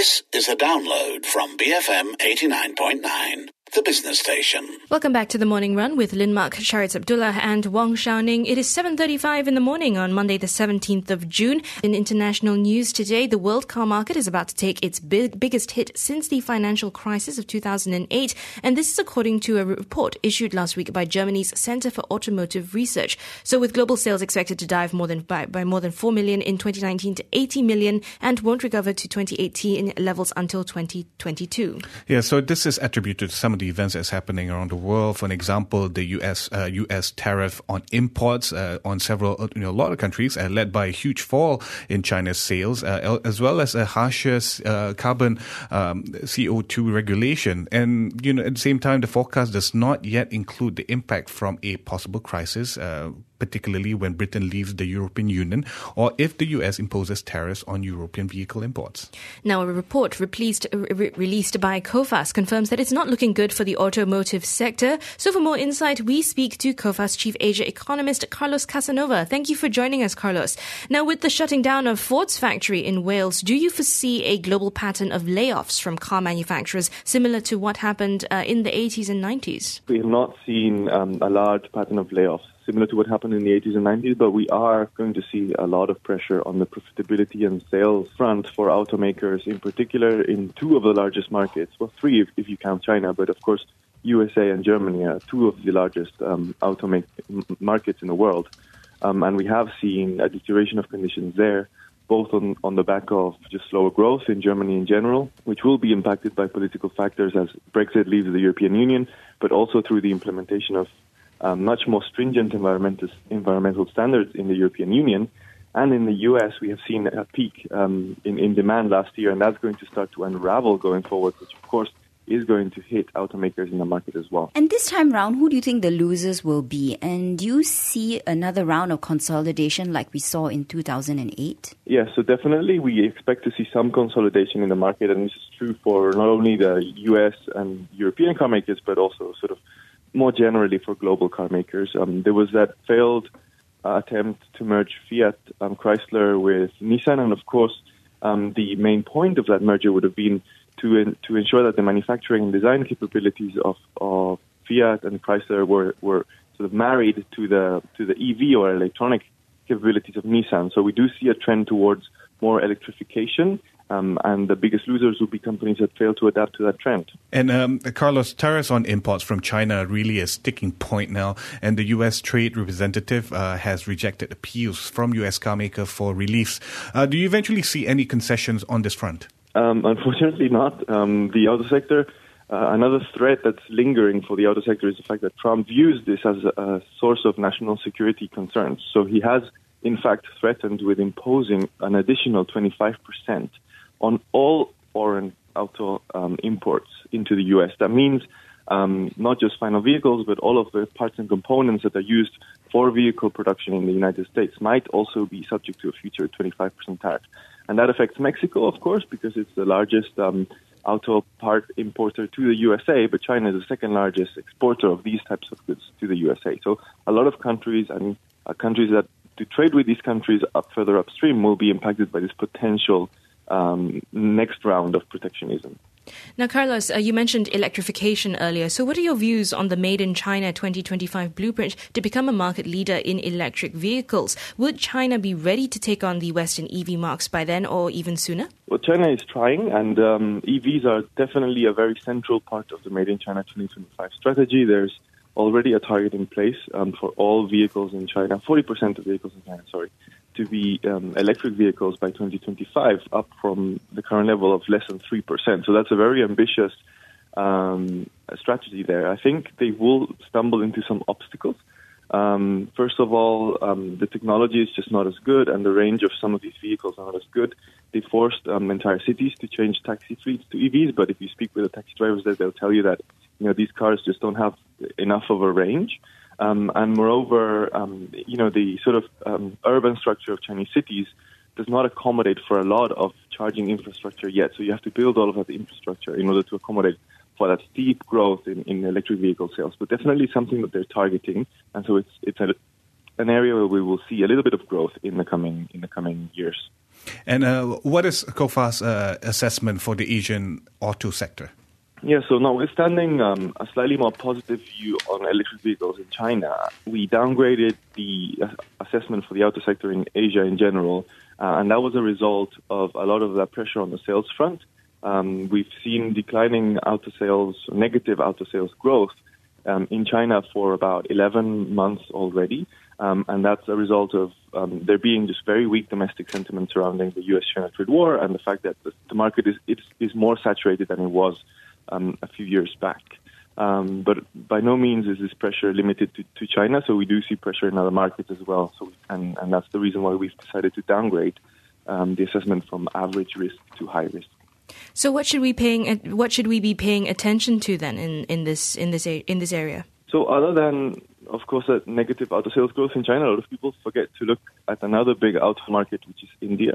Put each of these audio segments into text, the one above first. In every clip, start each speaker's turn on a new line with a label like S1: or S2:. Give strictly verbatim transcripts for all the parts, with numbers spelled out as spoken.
S1: This is a download from B F M eighty-nine point nine, the business station.
S2: Welcome back to The Morning Run with Lin Mark, Sharitz Abdullah and Wong Xiaoning. It is seven thirty-five in the morning on Monday the seventeenth of June. In international news today, the world car market is about to take its big, biggest hit since the financial crisis of two thousand eight, and this is according to a report issued last week by Germany's Center for Automotive Research. So with global sales expected to dive more than by, by more than four million in twenty nineteen to eighty million and won't recover to twenty eighteen levels until twenty twenty-two.
S3: Yeah, so this is attributed to some of the events that's happening around the world. For an example, the U S uh, U S tariff on imports uh, on several, you know, a lot of countries, uh, led by a huge fall in China's sales, uh, as well as a harsher uh, carbon um, C O two regulation. And, you know, at the same time, the forecast does not yet include the impact from a possible crisis, uh, particularly when Britain leaves the European Union, or if the U S imposes tariffs on European vehicle imports.
S2: Now, a report released, re- released by COFAS confirms that it's not looking good for the automotive sector. So for more insight, we speak to COFAS Chief Asia Economist Carlos Casanova. Thank you for joining us, Carlos. Now, with the shutting down of Ford's factory in Wales, do you foresee a global pattern of layoffs from car manufacturers similar to what happened uh, in the eighties and nineties?
S4: We have not seen um, a large pattern of layoffs similar to what happened in the eighties and nineties, but we are going to see a lot of pressure on the profitability and sales front for automakers, in particular in two of the largest markets. Well, three if, if you count China, but of course U S A and Germany are two of the largest um, automak- markets in the world. Um, and we have seen a deterioration of conditions there, both on, on the back of just slower growth in Germany in general, which will be impacted by political factors as Brexit leaves the European Union, but also through the implementation of Um, much more stringent environmental environmental standards in the European Union. And in the U S, we have seen a peak um, in, in demand last year, and that's going to start to unravel going forward, which, of course, is going to hit automakers in the market as well.
S5: And this time round, who do you think the losers will be? And do you see another round of consolidation like we saw in two thousand eight?
S4: Yes, so definitely we expect to see some consolidation in the market, and this is true for not only the U S and European car makers, but also sort of more generally for global car makers. Um, there was that failed uh, attempt to merge Fiat um, Chrysler with Nissan, and of course um, the main point of that merger would have been to in, to ensure that the manufacturing and design capabilities of, of Fiat and Chrysler were, were sort of married to the to the E V or electronic capabilities of Nissan. So we do see a trend towards more electrification. Um, and the biggest losers will be companies that fail to adapt to that trend.
S3: And um, Carlos, tariffs on imports from China are really a sticking point now, and the U S Trade Representative uh, has rejected appeals from U S car makers for reliefs. Uh, do you eventually see any concessions on this front?
S4: Um, unfortunately not. Um, the auto sector, uh, another threat that's lingering for the auto sector is the fact that Trump views this as a, a source of national security concerns. So he has, in fact, threatened with imposing an additional twenty-five percent on all foreign auto um, imports into the U S. That means um, not just final vehicles, but all of the parts and components that are used for vehicle production in the United States might also be subject to a future twenty-five percent tariff. And that affects Mexico, of course, because it's the largest um, auto part importer to the U S A, but China is the second largest exporter of these types of goods to the U S A. So a lot of countries and uh, countries that to trade with these countries up further upstream will be impacted by this potential Um, next round of protectionism.
S2: Now, Carlos, uh, you mentioned electrification earlier. So what are your views on the Made in China twenty twenty-five blueprint to become a market leader in electric vehicles? Would China be ready to take on the Western E V marks by then or even sooner?
S4: Well, China is trying, and um, E Vs are definitely a very central part of the Made in China twenty twenty-five strategy. There's already a target in place um, for all vehicles in China, forty percent of vehicles in China, sorry, to be um, electric vehicles by twenty twenty-five, up from the current level of less than three percent. So that's a very ambitious um, strategy there. I think they will stumble into some obstacles. Um, first of all, um, the technology is just not as good, and the range of some of these vehicles are not as good. They forced um, entire cities to change taxi fleets to E Vs, but if you speak with the taxi drivers there, they'll tell you that you know these cars just don't have enough of a range. Um, and moreover, um, you know, the sort of um, urban structure of Chinese cities does not accommodate for a lot of charging infrastructure yet. So you have to build all of that infrastructure in order to accommodate for that steep growth in, in electric vehicle sales. But definitely something that they're targeting. And so it's it's a, an area where we will see a little bit of growth in the coming in the coming years.
S3: And uh, what is COFA's uh, assessment for the Asian auto sector?
S4: Yeah, so notwithstanding um, a slightly more positive view on electric vehicles in China, we downgraded the uh, assessment for the auto sector in Asia in general, uh, and that was a result of a lot of that pressure on the sales front. Um, we've seen declining auto sales, negative auto sales growth um, in China for about eleven months already, um, and that's a result of um, there being just very weak domestic sentiment surrounding the U S China trade war and the fact that the, the market is, is is more saturated than it was Um, a few years back. Um, but by no means is this pressure limited to, to China, so we do see pressure in other markets as well. So, we, and, and that's the reason why we've decided to downgrade um, the assessment from average risk to high risk.
S2: So, what should we paying? What should we be paying attention to then in, in this in this in this area?
S4: So, other than of course that negative auto sales growth in China, a lot of people forget to look at another big auto market, which is India,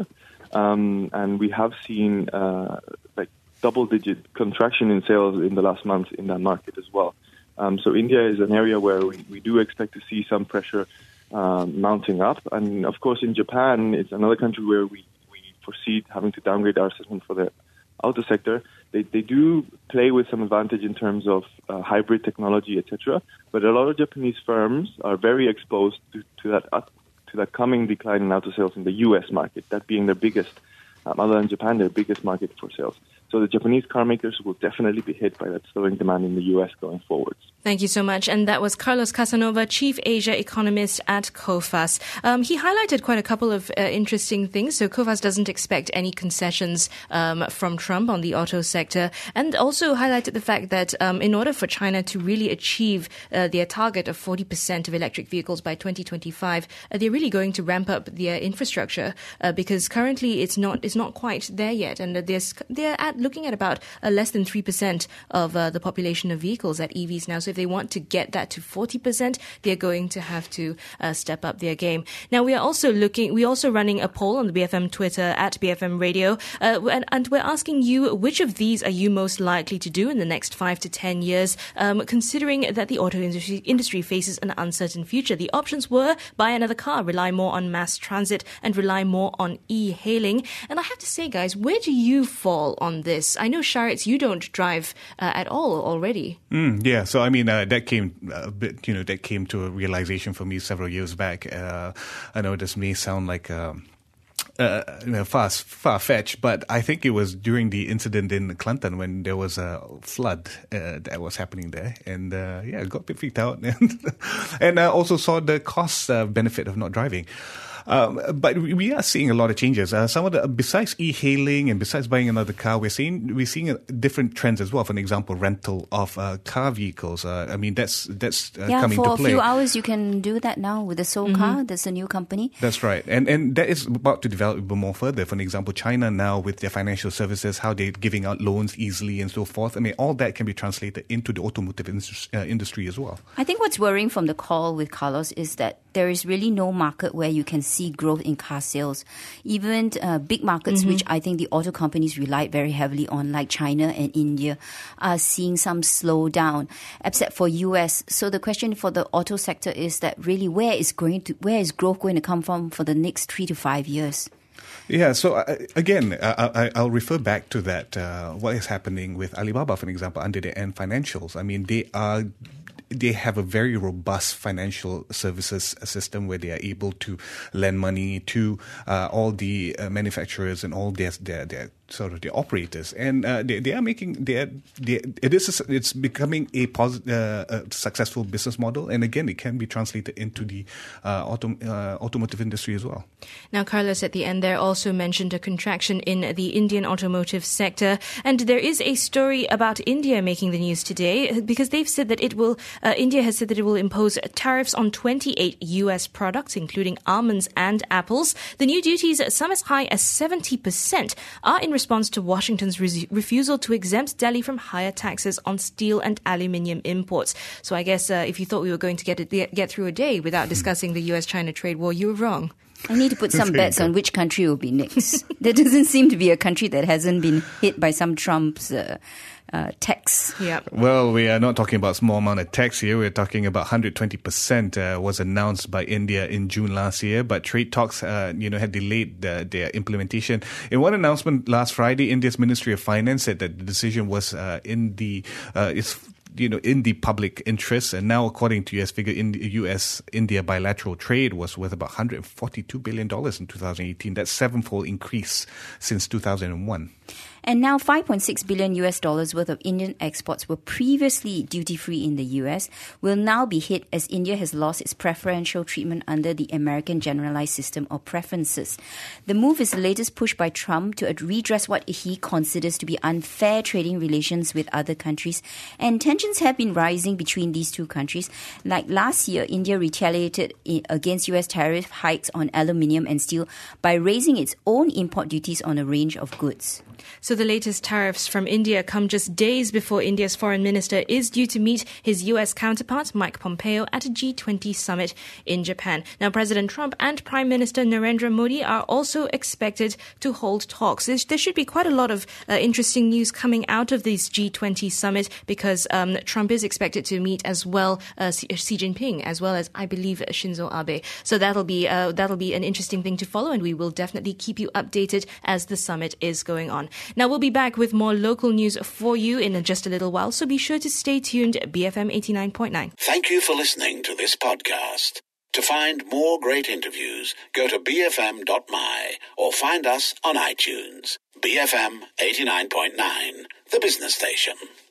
S4: um, and we have seen uh, like. double-digit contraction in sales in the last month in that market as well. Um, so India is an area where we, we do expect to see some pressure um, mounting up. And of course in Japan, it's another country where we, we foresee having to downgrade our assessment for the auto sector. They, they do play with some advantage in terms of uh, hybrid technology, et cetera. But a lot of Japanese firms are very exposed to, to that uh, to that coming decline in auto sales in the U S market, that being their biggest, um, other than Japan, their biggest market for sales. So the Japanese car makers will definitely be hit by that slowing demand in the U S going forwards.
S2: Thank you so much. And that was Carlos Casanova, Chief Asia Economist at COFAS. Um, he highlighted quite a couple of uh, interesting things. So COFAS doesn't expect any concessions um, from Trump on the auto sector, and also highlighted the fact that um, in order for China to really achieve uh, their target of forty percent of electric vehicles by twenty twenty-five, uh, they're really going to ramp up their infrastructure uh, because currently it's not it's not quite there yet. And there's, they're at, looking at about uh, less than three percent of uh, the population of vehicles at E Vs now. So if they want to get that to forty percent, they're going to have to uh, step up their game. Now, we are also looking, we're also running a poll on the B F M Twitter at B F M Radio, uh, and, and we're asking you, which of these are you most likely to do in the next five to ten years, um, considering that the auto industry, industry faces an uncertain future? The options were buy another car, rely more on mass transit, and rely more on e-hailing. And I have to say, guys, where do you fall on this? I know, Sharitz, you don't drive uh, at all already.
S3: Mm, yeah, so I mean, uh, that came a bit, you know, that came to a realization for me several years back. Uh, I know this may sound like um, uh, you know, far far fetched, but I think it was during the incident in Clinton when there was a flood uh, that was happening there, and uh, yeah, I got a bit freaked out, and and I also saw the cost uh, benefit of not driving. Um, but we are seeing a lot of changes. Uh, some of the, besides e-hailing and besides buying another car, we're seeing we're seeing a, different trends as well. For an example, rental of uh, car vehicles. Uh, I mean, that's that's uh,
S5: yeah,
S3: coming to play.
S5: Yeah, for a few hours you can do that now with the Soul mm-hmm. Car. That's a new company.
S3: That's right, and and that is about to develop even more further. For an example, China now with their financial services, how they're giving out loans easily and so forth. I mean, all that can be translated into the automotive industry, uh, industry as well.
S5: I think what's worrying from the call with Carlos is that there is really no market where you can see growth in car sales. Even uh, big markets, mm-hmm. which I think the auto companies relied very heavily on, like China and India, are seeing some slowdown, except for U S. So the question for the auto sector is that really where is going to where is growth going to come from for the next three to five years?
S3: Yeah, so uh, again, uh, I, I'll refer back to that, uh, what is happening with Alibaba, for example, under the Ant Financials. I mean, they are... They have a very robust financial services system where they are able to lend money to uh, all the uh, manufacturers and all their, their, their sort of the operators, and uh, they they are making they are, they, it is a, it's becoming a, posit- uh, a successful business model, and again it can be translated into the uh, auto, uh, automotive industry as well.
S2: Now, Carlos, at the end there also mentioned a contraction in the Indian automotive sector, and there is a story about India making the news today because they've said that it will. Uh, India has said that it will impose tariffs on twenty-eight U S products, including almonds and apples. The new duties, some as high as seventy percent, are in response to Washington's re- refusal to exempt Delhi from higher taxes on steel and aluminium imports. So I guess uh, if you thought we were going to get it, get through a day without discussing the U S China trade war, you were wrong.
S5: I need to put some bets on which country will be next. There doesn't seem to be a country that hasn't been hit by some Trump's uh, uh, tax.
S2: Yeah.
S3: Well, we are not talking about small amount of tax here. We're talking about one hundred twenty percent uh, was announced by India in June last year, but trade talks, uh, you know, had delayed the, their implementation. In one announcement last Friday, India's Ministry of Finance said that the decision was uh, in the uh, is. you know, in the public interest. And now, according to U S figure, in U S-India bilateral trade was worth about one hundred forty-two billion dollars in two thousand eighteen. That's sevenfold increase since two thousand one.
S5: And now five point six billion U S dollars worth of Indian exports were previously duty-free in the U S will now be hit as India has lost its preferential treatment under the American Generalized System of Preferences. The move is the latest push by Trump to redress what he considers to be unfair trading relations with other countries. And tensions have been rising between these two countries. Like last year, India retaliated against U S tariff hikes on aluminium and steel by raising its own import duties on a range of goods.
S2: So the latest tariffs from India come just days before India's foreign minister is due to meet his U S counterpart, Mike Pompeo, at a G twenty summit in Japan. Now, President Trump and Prime Minister Narendra Modi are also expected to hold talks. There should be quite a lot of uh, interesting news coming out of this G twenty summit because um, Trump is expected to meet as well uh, Xi Jinping, as well as, I believe, Shinzo Abe. So that'll be uh, that'll be an interesting thing to follow, and we will definitely keep you updated as the summit is going on. Now, we'll be back with more local news for you in just a little while, so be sure to stay tuned. B F M eighty-nine point nine.
S1: Thank you for listening to this podcast. To find more great interviews, go to b f m dot m y or find us on iTunes. B F M eighty-nine point nine, the business station.